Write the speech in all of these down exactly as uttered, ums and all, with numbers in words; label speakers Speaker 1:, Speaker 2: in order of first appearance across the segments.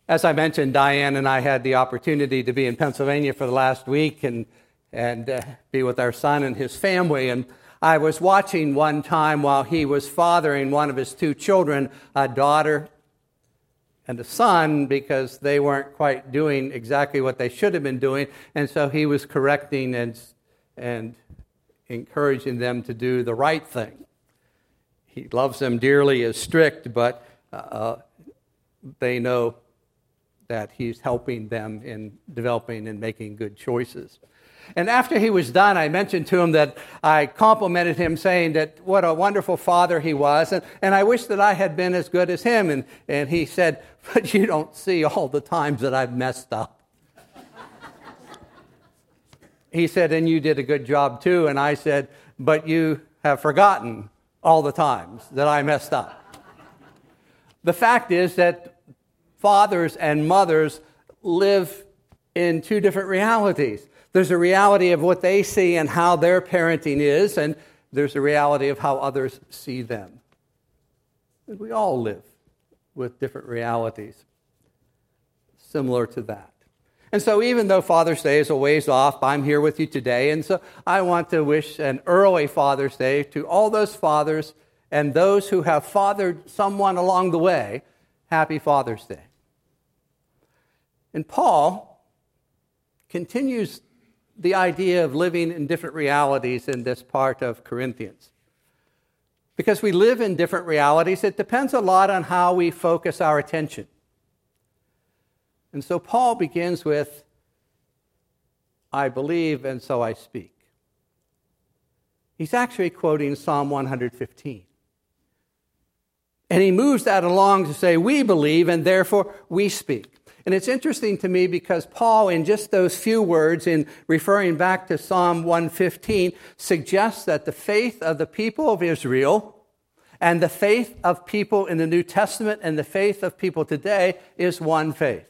Speaker 1: As I mentioned, Diane and I had the opportunity to be in Pennsylvania for the last week and and uh, be with our son and his family. And I was watching one time while he was fathering one of his two children, a daughter and a son, because they weren't quite doing exactly what they should have been doing. And so he was correcting and and encouraging them to do the right thing. He loves them dearly, is strict, but uh, they know that he's helping them in developing and making good choices. And after he was done, I mentioned to him that I complimented him, saying that what a wonderful father he was, and, and I wish that I had been as good as him. And, and he said, but you don't see all the times that I've messed up. He said, and you did a good job too. And I said, but you have forgotten all the times that I messed up. The fact is that fathers and mothers live in two different realities. There's a reality of what they see and how their parenting is, and there's a reality of how others see them. And we all live with different realities similar to that. And so even though Father's Day is a ways off, I'm here with you today, and so I want to wish an early Father's Day to all those fathers and those who have fathered someone along the way. Happy Father's Day. And Paul continues the idea of living in different realities in this part of Corinthians. Because we live in different realities, it depends a lot on how we focus our attention. And so Paul begins with, I believe, and so I speak. He's actually quoting Psalm one fifteen. And he moves that along to say, we believe, and therefore we speak. And it's interesting to me because Paul, in just those few words, in referring back to Psalm one fifteen, suggests that the faith of the people of Israel and the faith of people in the New Testament and the faith of people today is one faith.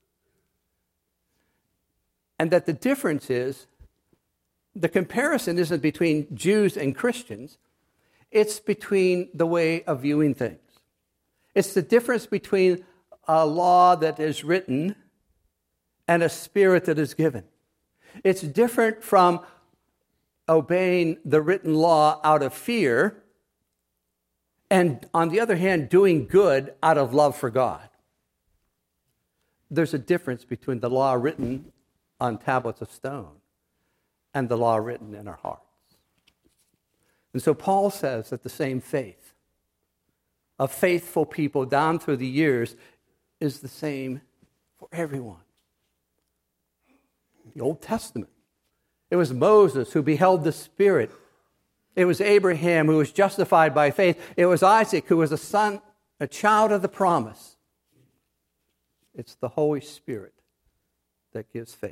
Speaker 1: And that the difference is, the comparison isn't between Jews and Christians, it's between the way of viewing things. It's the difference between a law that is written and a spirit that is given. It's different from obeying the written law out of fear and, on the other hand, doing good out of love for God. There's a difference between the law written on tablets of stone and the law written in our hearts. And so Paul says that the same faith of faithful people down through the years is the same for everyone. The Old Testament. It was Moses who beheld the Spirit. It was Abraham who was justified by faith. It was Isaac who was a son, a child of the promise. It's the Holy Spirit that gives faith.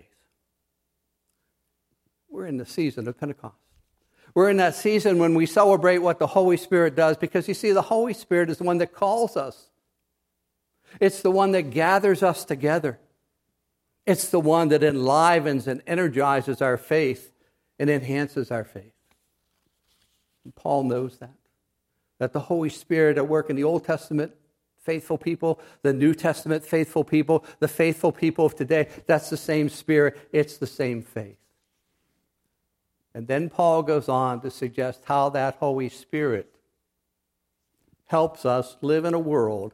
Speaker 1: We're in the season of Pentecost. We're in that season when we celebrate what the Holy Spirit does, because you see, the Holy Spirit is the one that calls us. It's the one that gathers us together. It's the one that enlivens and energizes our faith and enhances our faith. And Paul knows that. That the Holy Spirit at work in the Old Testament, faithful people, the New Testament, faithful people, the faithful people of today, that's the same Spirit. It's the same faith. And then Paul goes on to suggest how that Holy Spirit helps us live in a world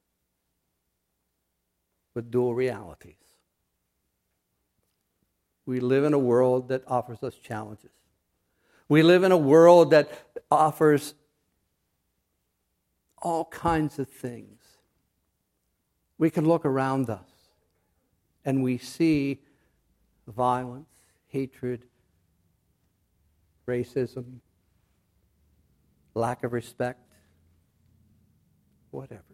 Speaker 1: with dual realities. We live in a world that offers us challenges. We live in a world that offers all kinds of things. We can look around us and we see violence, hatred, racism, lack of respect, whatever.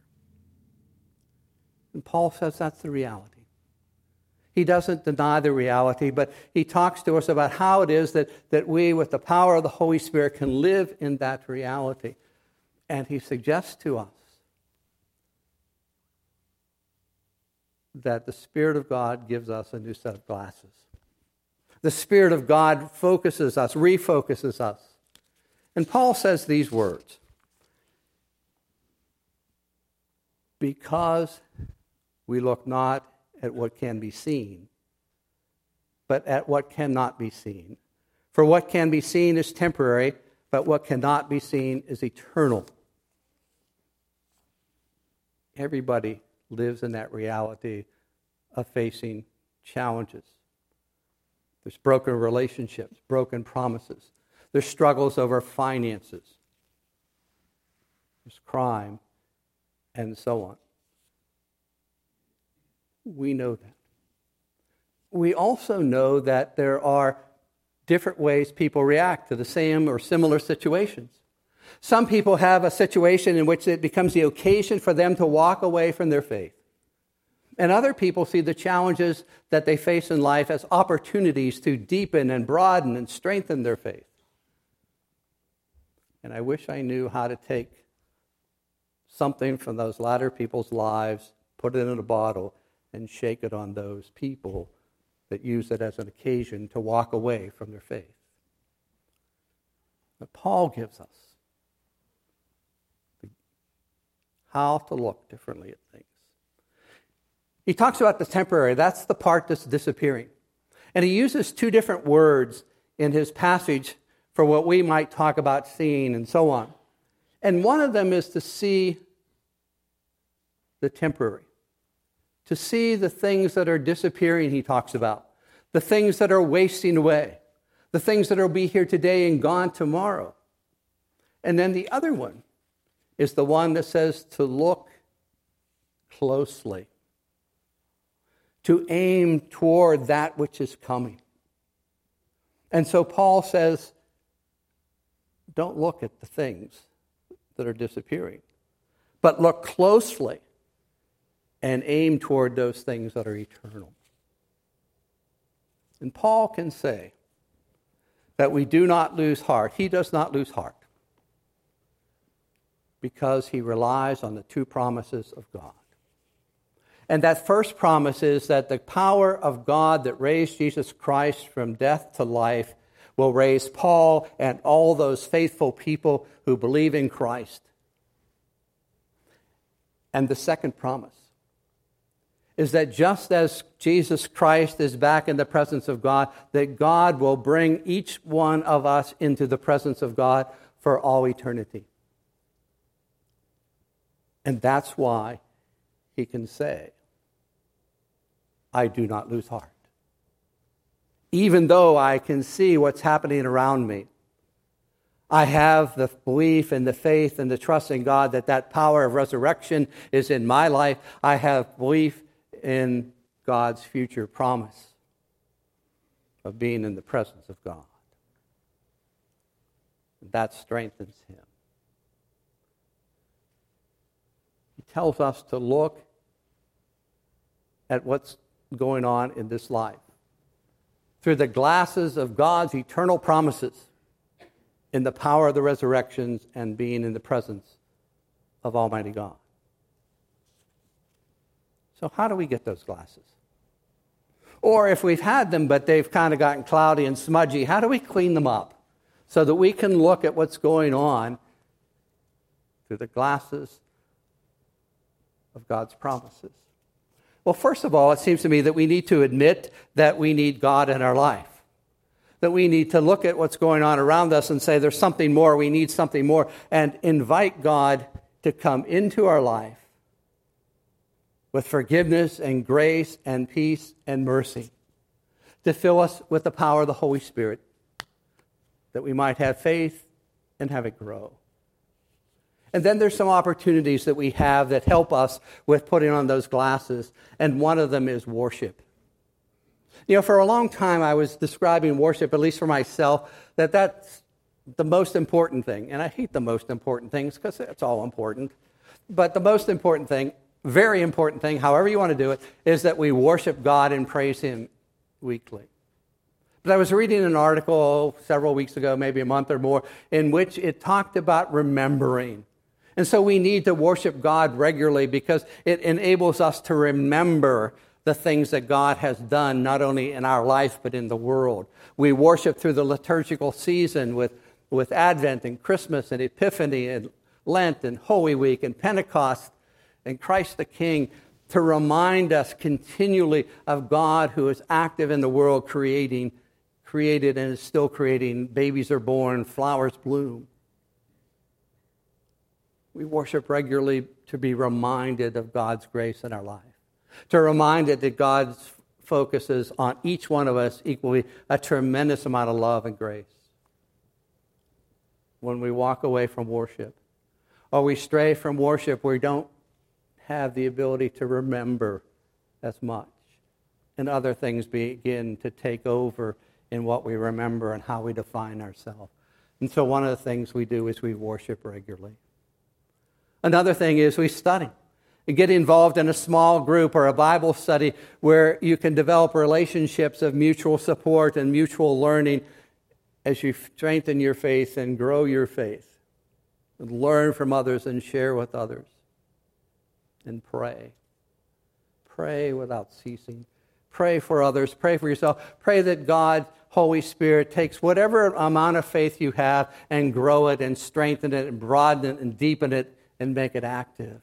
Speaker 1: And Paul says that's the reality. He doesn't deny the reality, but he talks to us about how it is that, that we, with the power of the Holy Spirit, can live in that reality. And he suggests to us that the Spirit of God gives us a new set of glasses. The Spirit of God focuses us, refocuses us. And Paul says these words: because we look not at what can be seen, but at what cannot be seen. For what can be seen is temporary, but what cannot be seen is eternal. Everybody lives in that reality of facing challenges. There's broken relationships, broken promises. There's struggles over finances. There's crime, and so on. We know that. We also know that there are different ways people react to the same or similar situations. Some people have a situation in which it becomes the occasion for them to walk away from their faith. And other people see the challenges that they face in life as opportunities to deepen and broaden and strengthen their faith. And I wish I knew how to take something from those latter people's lives, put it in a bottle, and shake it on those people that use it as an occasion to walk away from their faith. But Paul gives us how to look differently at things. He talks about the temporary. That's the part that's disappearing. And he uses two different words in his passage for what we might talk about seeing and so on. And one of them is to see the temporary. To see the things that are disappearing, he talks about. The things that are wasting away. The things that will be here today and gone tomorrow. And then the other one is the one that says to look closely. To aim toward that which is coming. And so Paul says, don't look at the things that are disappearing, but look closely and aim toward those things that are eternal. And Paul can say that we do not lose heart. He does not lose heart because he relies on the two promises of God. And that first promise is that the power of God that raised Jesus Christ from death to life will raise Paul and all those faithful people who believe in Christ. And the second promise is that just as Jesus Christ is back in the presence of God, that God will bring each one of us into the presence of God for all eternity. And that's why he can say, I do not lose heart. Even though I can see what's happening around me, I have the belief and the faith and the trust in God that that power of resurrection is in my life. I have belief in God's future promise of being in the presence of God. That strengthens him. He tells us to look at what's going on in this life through the glasses of God's eternal promises in the power of the resurrections and being in the presence of Almighty God. So how do we get those glasses? Or if we've had them but they've kind of gotten cloudy and smudgy, how do we clean them up so that we can look at what's going on through the glasses of God's promises? Well, first of all, it seems to me that we need to admit that we need God in our life. That we need to look at what's going on around us and say there's something more, we need something more, and invite God to come into our life with forgiveness and grace and peace and mercy, to fill us with the power of the Holy Spirit, that we might have faith and have it grow. And then there's some opportunities that we have that help us with putting on those glasses, and one of them is worship. You know, for a long time I was describing worship, at least for myself, that that's the most important thing. And I hate the most important things because it's all important. But the most important thing, very important thing, however you want to do it, is that we worship God and praise Him weekly. But I was reading an article several weeks ago, maybe a month or more, in which it talked about remembering. And so we need to worship God regularly because it enables us to remember the things that God has done, not only in our life, but in the world. We worship through the liturgical season with, with Advent and Christmas and Epiphany and Lent and Holy Week and Pentecost and Christ the King. to remind us continually of God who is active in the world, creating, created and is still creating. Babies are born, flowers bloom. We worship regularly to be reminded of God's grace in our life, to reminded that God focuses on each one of us equally a tremendous amount of love and grace. When we walk away from worship, or we stray from worship, we don't have the ability to remember as much, and other things begin to take over in what we remember and how we define ourselves. And so one of the things we do is we worship regularly. Another thing is we study and get involved in a small group or a Bible study where you can develop relationships of mutual support and mutual learning as you strengthen your faith and grow your faith, and learn from others and share with others. And pray. Pray without ceasing. Pray for others. Pray for yourself. Pray that God, Holy Spirit, takes whatever amount of faith you have and grow it and strengthen it and broaden it and deepen it and make it active.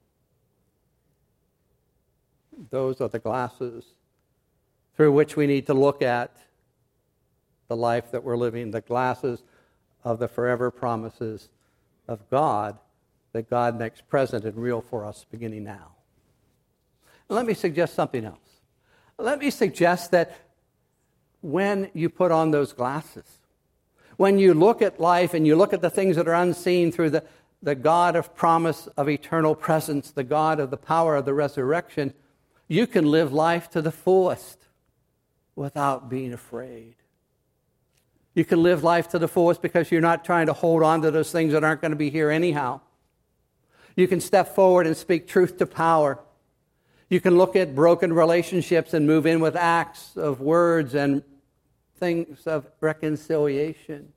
Speaker 1: Those are the glasses through which we need to look at the life that we're living, the glasses of the forever promises of God that God makes present and real for us beginning now. Let me suggest something else. Let me suggest that when you put on those glasses, when you look at life and you look at the things that are unseen through the, the God of promise of eternal presence, the God of the power of the resurrection, you can live life to the fullest without being afraid. You can live life to the fullest because you're not trying to hold on to those things that aren't going to be here anyhow. You can step forward and speak truth to power. You can look at broken relationships and move in with acts of words and things of reconciliation.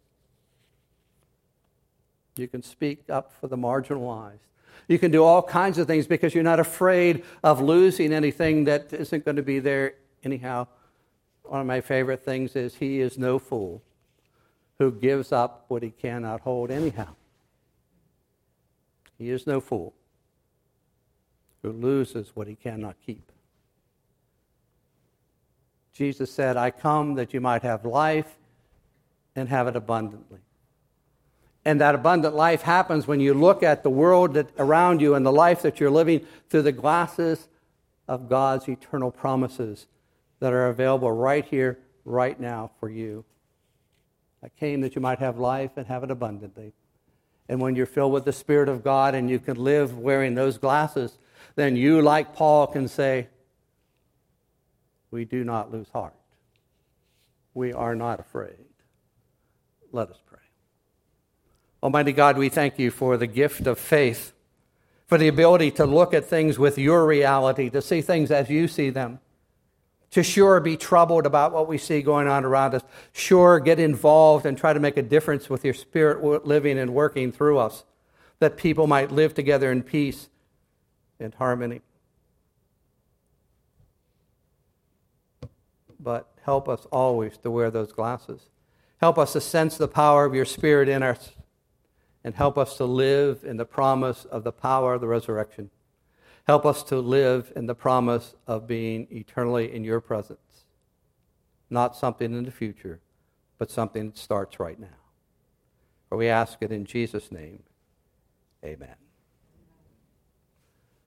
Speaker 1: You can speak up for the marginalized. You can do all kinds of things because you're not afraid of losing anything that isn't going to be there anyhow. One of my favorite things is, he is no fool who gives up what he cannot hold anyhow. He is no fool who loses what he cannot keep. Jesus said, I come that you might have life and have it abundantly. And that abundant life happens when you look at the world that around you and the life that you're living through the glasses of God's eternal promises that are available right here, right now for you. I came that you might have life and have it abundantly. And when you're filled with the Spirit of God and you can live wearing those glasses, then you, like Paul, can say, we do not lose heart. We are not afraid. Let us pray. Almighty God, we thank you for the gift of faith, for the ability to look at things with your reality, to see things as you see them, to sure be troubled about what we see going on around us, sure get involved and try to make a difference with your Spirit living and working through us, that people might live together in peace and harmony. But help us always to wear those glasses. Help us to sense the power of your Spirit in us, and help us to live in the promise of the power of the resurrection. Help us to live in the promise of being eternally in your presence. Not something in the future, but something that starts right now. For we ask it in Jesus' name. Amen.